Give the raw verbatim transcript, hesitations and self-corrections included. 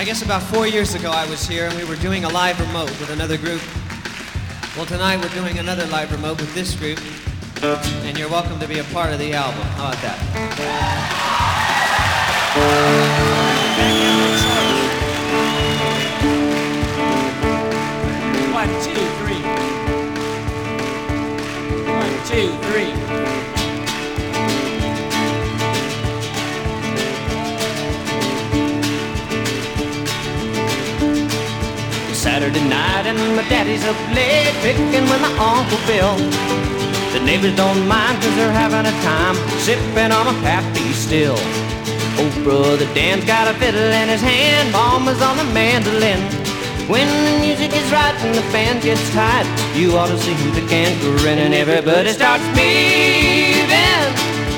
I guess about four years ago I was here and we were doing a live remote with another group. Well, tonight we're doing another live remote with this group, and you're welcome to be a part of the album. How about that? One, two, three. One, two, three. Saturday night and my daddy's up late picking with my Uncle Bill. The neighbors don't mind cause they're having a time sipping on a pappy still. Oh, brother Dan's got a fiddle in his hand, Mama's on the mandolin. When the music is right and the band gets tight, you ought to see who the can grin and everybody starts me.